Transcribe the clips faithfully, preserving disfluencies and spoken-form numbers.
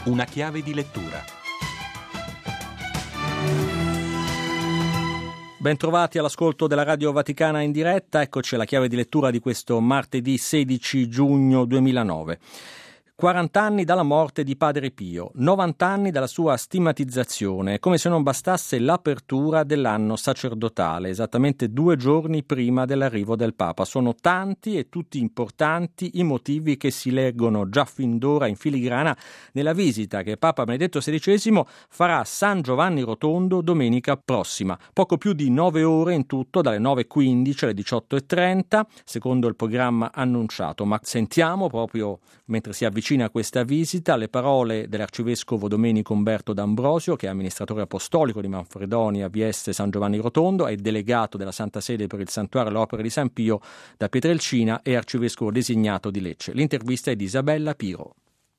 Una chiave di lettura. Bentrovati all'ascolto della Radio Vaticana in diretta. Eccoci alla chiave di lettura di questo martedì sedici giugno duemilanove. quaranta anni dalla morte di Padre Pio, novanta anni dalla sua stigmatizzazione, come se non bastasse l'apertura dell'anno sacerdotale, esattamente due giorni prima dell'arrivo del Papa. Sono tanti e tutti importanti i motivi che si leggono già fin d'ora in filigrana nella visita che Papa Benedetto sedicesimo farà a San Giovanni Rotondo domenica prossima. Poco più di nove ore in tutto, dalle nove e quindici alle diciotto e trenta, secondo il programma annunciato. Ma sentiamo proprio mentre si avvicina a questa visita le parole dell'arcivescovo Domenico Umberto D'Ambrosio, che è amministratore apostolico di Manfredonia, Vieste San Giovanni Rotondo, è delegato della Santa Sede per il Santuario e l'Opera di San Pio da Pietrelcina e arcivescovo designato di Lecce. L'intervista è di Isabella Piro.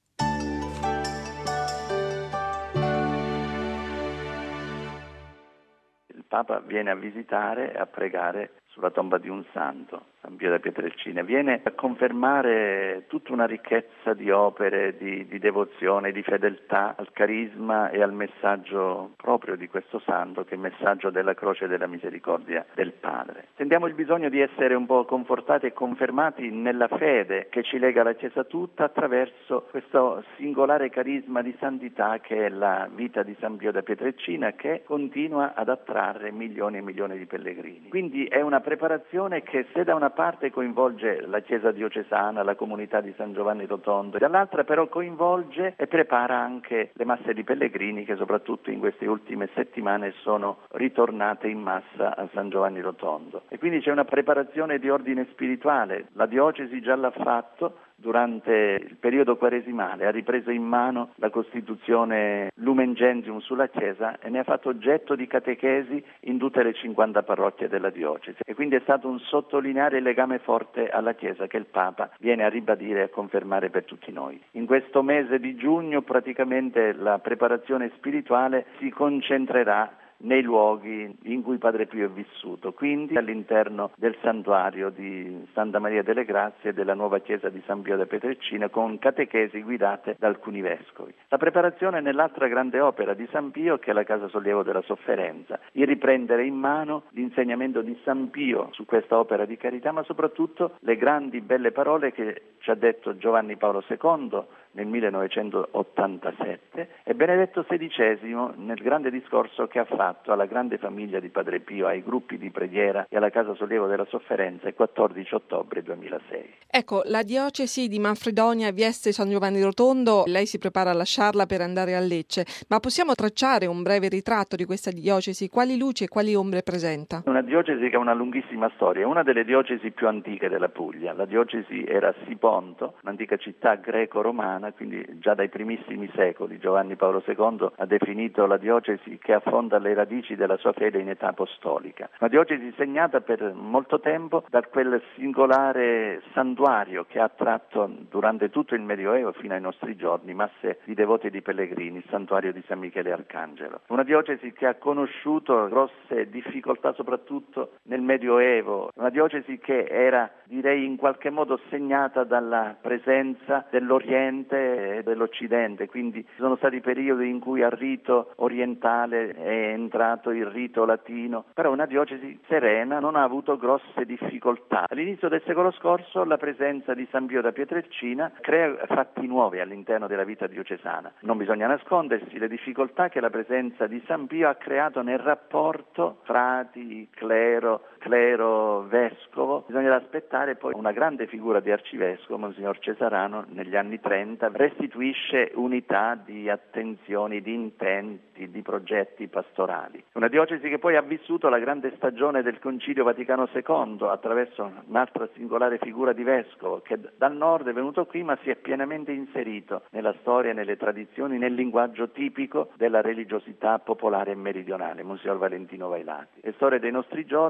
Il Papa viene a visitare e a pregare sulla tomba di un santo, San Pio da Pietrelcina. Viene a confermare tutta una ricchezza di opere, di, di devozione, di fedeltà al carisma e al messaggio proprio di questo santo, che è il messaggio della croce e della misericordia del Padre. Sentiamo il bisogno di essere un po' confortati e confermati nella fede che ci lega alla Chiesa tutta attraverso questo singolare carisma di santità che è la vita di San Pio da Pietrelcina, che continua ad attrarre milioni e milioni di pellegrini. Quindi è una preparazione che, se da una parte coinvolge la Chiesa diocesana, la comunità di San Giovanni Rotondo, dall'altra però coinvolge e prepara anche le masse di pellegrini che soprattutto in queste ultime settimane sono ritornate in massa a San Giovanni Rotondo. E quindi c'è una preparazione di ordine spirituale. La diocesi già l'ha fatto durante il periodo quaresimale, ha ripreso in mano la Costituzione Lumen Gentium sulla Chiesa e ne ha fatto oggetto di catechesi in tutte le cinquanta parrocchie della diocesi. E quindi è stato un sottolineare il legame forte alla Chiesa che il Papa viene a ribadire e a confermare per tutti noi. In questo mese di giugno praticamente la preparazione spirituale si concentrerà nei luoghi in cui Padre Pio è vissuto, quindi all'interno del santuario di Santa Maria delle Grazie e della nuova chiesa di San Pio da Pietrelcina, con catechesi guidate da alcuni vescovi. La preparazione nell'altra grande opera di San Pio, che è la Casa Sollievo della Sofferenza, il riprendere in mano l'insegnamento di San Pio su questa opera di carità, ma soprattutto le grandi belle parole che ci ha detto Giovanni Paolo secondo nel millenovecentottantasette e Benedetto sedicesimo nel grande discorso che ha fatto alla grande famiglia di Padre Pio, ai gruppi di preghiera e alla Casa Sollievo della Sofferenza il quattordici ottobre duemilasei. Ecco, la diocesi di Manfredonia, Vieste San Giovanni Rotondo, lei si prepara a lasciarla per andare a Lecce, ma possiamo tracciare un breve ritratto di questa diocesi? Quali luci e quali ombre presenta? Una diocesi che ha una lunghissima storia, è una delle diocesi più antiche della Puglia. La diocesi era Siponto, un'antica città greco-romana, quindi già dai primissimi secoli Giovanni Paolo secondo ha definito la diocesi che affonda le radici della sua fede in età apostolica. Una diocesi segnata per molto tempo da quel singolare santuario che ha attratto durante tutto il Medioevo fino ai nostri giorni masse di devoti e di pellegrini, il santuario di San Michele Arcangelo. Una diocesi che ha conosciuto grosse difficoltà soprattutto nel Medioevo, una diocesi che era, direi, in qualche modo segnata dalla presenza dell'Oriente e dell'Occidente, quindi ci sono stati periodi in cui al rito orientale è entrato il rito latino, però una diocesi serena, non ha avuto grosse difficoltà. All'inizio del secolo scorso la presenza di San Pio da Pietrelcina crea fatti nuovi all'interno della vita diocesana. Non bisogna nascondersi le difficoltà che la presenza di San Pio ha creato nel rapporto frati, clero, clero, vescovo. Bisogna aspettare poi una grande figura di arcivescovo, Monsignor Cesarano, negli anni trenta restituisce unità di attenzioni, di intenti, di progetti pastorali. Una diocesi che poi ha vissuto la grande stagione del Concilio Vaticano secondo attraverso un'altra singolare figura di vescovo che dal nord è venuto qui ma si è pienamente inserito nella storia, nelle tradizioni, nel linguaggio tipico della religiosità popolare e meridionale, Monsignor Valentino Vailati. È storia dei nostri giorni, la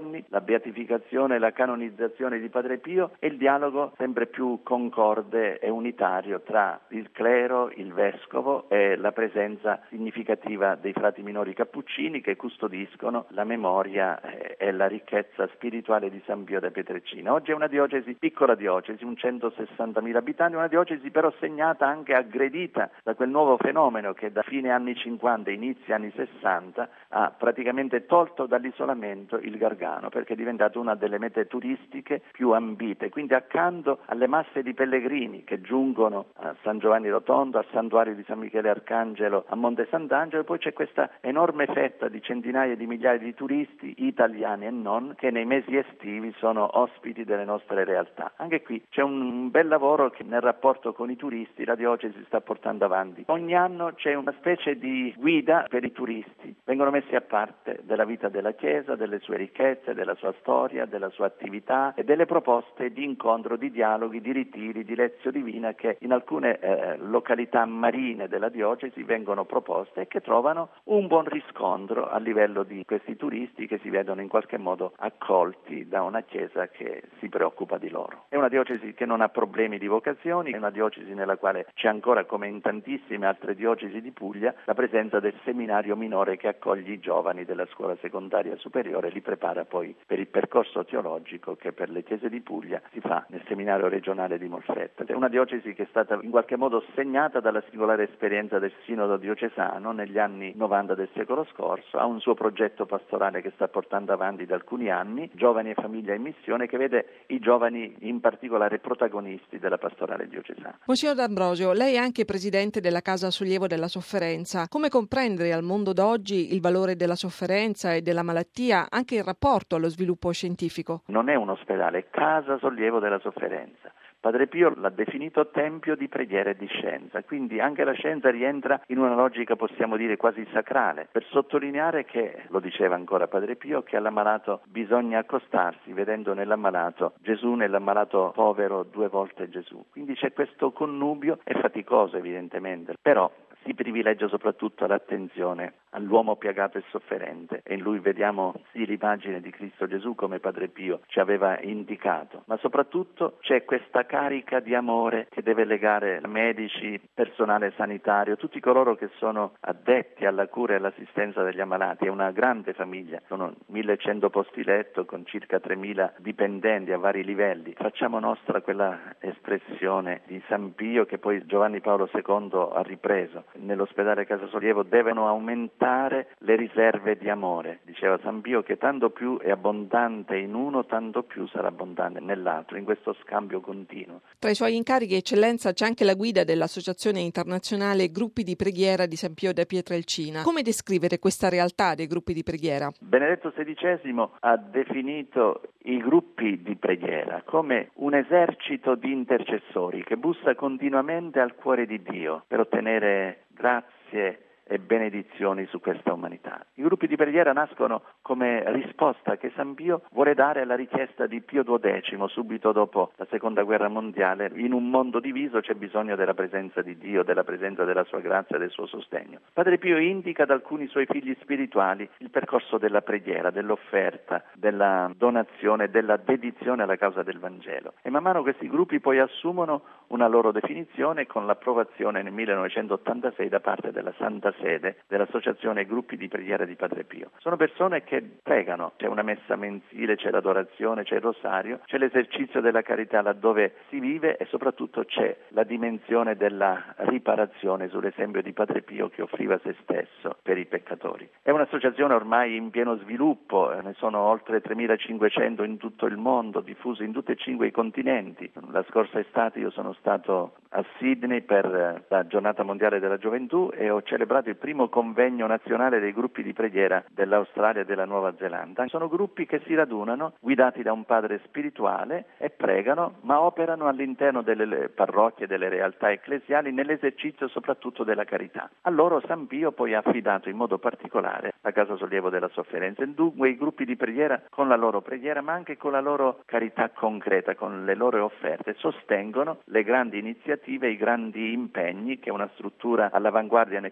beatificazione e la canonizzazione di Padre Pio e il dialogo sempre più concorde e unitario tra il clero, il vescovo e la presenza significativa dei frati minori cappuccini che custodiscono la memoria e la ricchezza spirituale di San Pio da Pietrelcina. Oggi è una diocesi, piccola diocesi, un centosessantamila abitanti, una diocesi però segnata anche aggredita da quel nuovo fenomeno che da fine anni cinquanta, inizi anni sessanta ha praticamente tolto dall'isolamento il Gargano, perché è diventato una delle mete turistiche più ambite. Quindi accanto alle masse di pellegrini che giungono a San Giovanni Rotondo, al santuario di San Michele Arcangelo a Monte Sant'Angelo, poi c'è questa enorme fetta di centinaia di migliaia di turisti italiani e non, che nei mesi estivi sono ospiti delle nostre realtà. Anche qui c'è un bel lavoro che nel rapporto con i turisti la diocesi sta portando avanti. Ogni anno c'è una specie di guida per i turisti, vengono messi a parte della vita della Chiesa, delle sue ricchezze, della sua storia, della sua attività e delle proposte di incontro, di dialoghi, di ritiri, di lezione divina che in alcune eh, località marine della diocesi vengono proposte e che trovano un buon riscontro a livello di questi turisti che si vedono in qualche modo accolti da una Chiesa che si preoccupa di loro. È una diocesi che non ha problemi di vocazioni, è una diocesi nella quale c'è ancora, come in tantissime altre diocesi di Puglia, la presenza del seminario minore che accoglie i giovani della scuola secondaria superiore e li prepara poi per il percorso teologico che per le chiese di Puglia si fa nel seminario regionale di Molfetta. È una diocesi che è stata in qualche modo segnata dalla singolare esperienza del sinodo diocesano negli anni novanta del secolo scorso, ha un suo progetto pastorale che sta portando avanti da alcuni anni, Giovani e Famiglia in Missione, che vede i giovani in particolare protagonisti della pastorale diocesana. Monsignor D'Ambrosio, lei è anche presidente della Casa Sollievo della Sofferenza. Come comprendere al mondo d'oggi il valore della sofferenza e della malattia, anche in rapporto allo sviluppo scientifico? Non è un ospedale, è Casa Sollievo della Sofferenza. Padre Pio l'ha definito tempio di preghiera e di scienza, quindi anche la scienza rientra in una logica, possiamo dire, quasi sacrale, per sottolineare che, lo diceva ancora Padre Pio, che all'ammalato bisogna accostarsi, vedendo nell'ammalato Gesù, nell'ammalato povero due volte Gesù. Quindi c'è questo connubio, è faticoso evidentemente, però si privilegia soprattutto l'attenzione all'uomo piagato e sofferente e in lui vediamo sì l'immagine di Cristo Gesù come Padre Pio ci aveva indicato, ma soprattutto c'è questa carica di amore che deve legare medici, personale sanitario, tutti coloro che sono addetti alla cura e all'assistenza degli ammalati. È una grande famiglia, sono millecento posti letto con circa tremila dipendenti a vari livelli. Facciamo nostra quella espressione di San Pio che poi Giovanni Paolo secondo ha ripreso. Nell'ospedale Casa Sollievo devono aumentare le riserve di amore. Diceva San Pio che tanto più è abbondante in uno, tanto più sarà abbondante nell'altro, in questo scambio continuo. Tra i suoi incarichi, Eccellenza, c'è anche la guida dell'Associazione Internazionale Gruppi di Preghiera di San Pio da Pietrelcina. Come descrivere questa realtà dei gruppi di preghiera? Benedetto sedicesimo ha definito i gruppi di preghiera come un esercito di intercessori che bussa continuamente al cuore di Dio per ottenere grazie e benedizioni su questa umanità. I gruppi di preghiera nascono come risposta che San Pio vuole dare alla richiesta di Pio dodicesimo subito dopo la seconda guerra mondiale. In un mondo diviso c'è bisogno della presenza di Dio, della presenza della sua grazia, del suo sostegno. Padre Pio indica ad alcuni suoi figli spirituali il percorso della preghiera, dell'offerta, della donazione, della dedizione alla causa del Vangelo. E man mano questi gruppi poi assumono una loro definizione con l'approvazione nel millenovecentottantasei da parte della Santa Sede dell'Associazione Gruppi di Preghiera di Padre Pio. Sono persone che pregano, c'è una messa mensile, c'è l'adorazione, c'è il rosario, c'è l'esercizio della carità laddove si vive e soprattutto c'è la dimensione della riparazione sull'esempio di Padre Pio che offriva se stesso per i peccatori. È un'associazione ormai in pieno sviluppo, ne sono oltre tremilacinquecento in tutto il mondo, diffuse in tutti e cinque i continenti. La scorsa estate io sono stato a Sydney per la giornata mondiale della gioventù e ho celebrato il primo convegno nazionale dei gruppi di preghiera dell'Australia e della Nuova Zelanda. Sono gruppi che si radunano, guidati da un padre spirituale e pregano, ma operano all'interno delle parrocchie, delle realtà ecclesiali, nell'esercizio soprattutto della carità. A loro San Pio poi ha affidato in modo particolare la Casa Sollievo della Sofferenza. E dunque i gruppi di preghiera con la loro preghiera, ma anche con la loro carità concreta, con le loro offerte, sostengono le grandi iniziative, i grandi impegni che una struttura all'avanguardia nel campo scientifico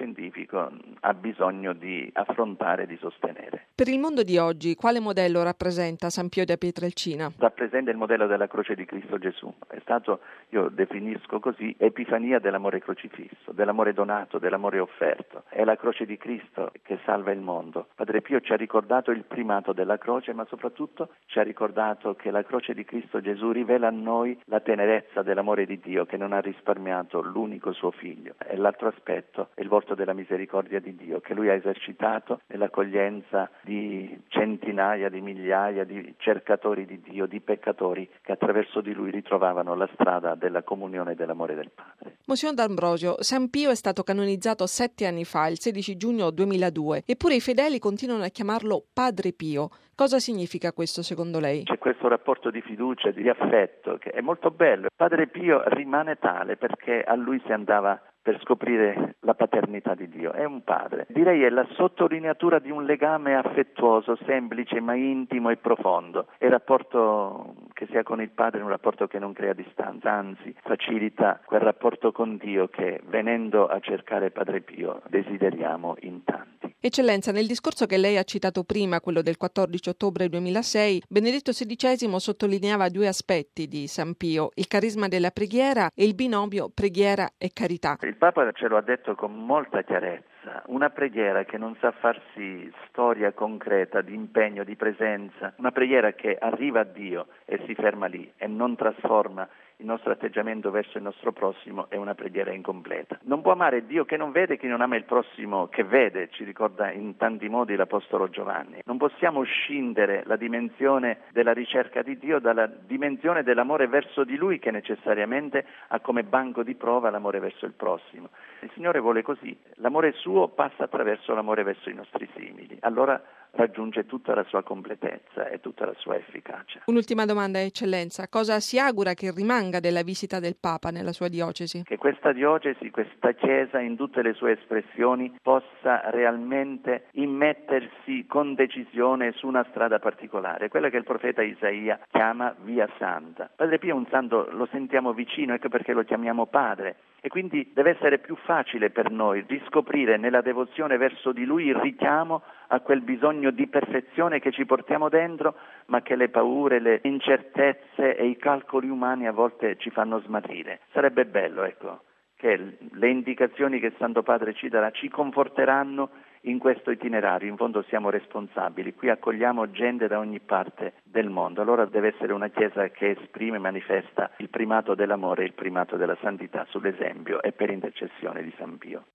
scientifico ha bisogno di affrontare e di sostenere. Per il mondo di oggi, quale modello rappresenta San Pio da Pietrelcina? Rappresenta il modello della croce di Cristo Gesù. È stato, io definisco così, epifania dell'amore crocifisso, dell'amore donato, dell'amore offerto. È la croce di Cristo che salva il mondo. Padre Pio ci ha ricordato il primato della croce, ma soprattutto ci ha ricordato che la croce di Cristo Gesù rivela a noi la tenerezza dell'amore di Dio che non ha risparmiato l'unico suo figlio. E l'altro aspetto è il volto della misericordia di Dio che lui ha esercitato nell'accoglienza di centinaia, di migliaia di cercatori di Dio, di peccatori che attraverso di lui ritrovavano la strada della comunione e dell'amore del Padre. Monsignor D'Ambrosio, San Pio è stato canonizzato sette anni fa, il sedici giugno duemiladue, eppure i fedeli continuano a chiamarlo Padre Pio. Cosa significa questo secondo lei? C'è questo rapporto di fiducia, di affetto che è molto bello. Padre Pio rimane tale perché a lui si andava per scoprire la paternità di Dio. È un padre. Direi è la sottolineatura di un legame affettuoso, semplice ma intimo e profondo. È il rapporto che si ha con il padre, un rapporto che non crea distanza, anzi facilita quel rapporto con Dio che venendo a cercare Padre Pio desideriamo in tanti. Eccellenza, nel discorso che lei ha citato prima, quello del quattordici ottobre duemilasei, Benedetto sedicesimo sottolineava due aspetti di San Pio, il carisma della preghiera e il binomio preghiera e carità. Il Papa ce lo ha detto con molta chiarezza, una preghiera che non sa farsi storia concreta di impegno, di presenza, una preghiera che arriva a Dio e si ferma lì e non trasforma il nostro atteggiamento verso il nostro prossimo, è una preghiera incompleta. Non può amare Dio che non vede, chi non ama il prossimo che vede, ci ricorda in tanti modi l'Apostolo Giovanni. Non possiamo scindere la dimensione della ricerca di Dio dalla dimensione dell'amore verso di Lui che necessariamente ha come banco di prova l'amore verso il prossimo. Il Signore vuole così, l'amore suo passa attraverso l'amore verso i nostri simili, allora raggiunge tutta la sua completezza e tutta la sua efficacia. Un'ultima domanda, Eccellenza. Cosa si augura che rimanga della visita del Papa nella sua diocesi? Che questa diocesi, questa Chiesa in tutte le sue espressioni possa realmente immettersi con decisione su una strada particolare, quella che il profeta Isaia chiama Via Santa. Padre Pio è un santo, lo sentiamo vicino, ecco perché lo chiamiamo padre. E quindi deve essere più facile per noi riscoprire nella devozione verso di Lui il richiamo a quel bisogno di perfezione che ci portiamo dentro, ma che le paure, le incertezze e i calcoli umani a volte ci fanno smarrire. Sarebbe bello, ecco, che le indicazioni che Santo Padre ci darà ci conforteranno in questo itinerario. In fondo siamo responsabili, qui accogliamo gente da ogni parte del mondo, allora deve essere una Chiesa che esprime e manifesta il primato dell'amore e il primato della santità sull'esempio e per intercessione di San Pio.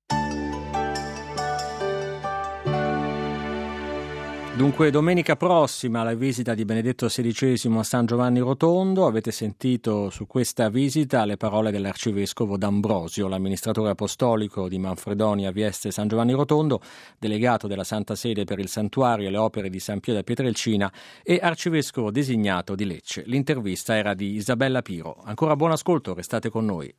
Dunque domenica prossima la visita di Benedetto sedicesimo a San Giovanni Rotondo. Avete sentito su questa visita le parole dell'arcivescovo D'Ambrosio, l'amministratore apostolico di Manfredonia Vieste San Giovanni Rotondo, delegato della Santa Sede per il Santuario e le opere di San Pio da Pietrelcina e arcivescovo designato di Lecce. L'intervista era di Isabella Piro. Ancora buon ascolto, restate con noi.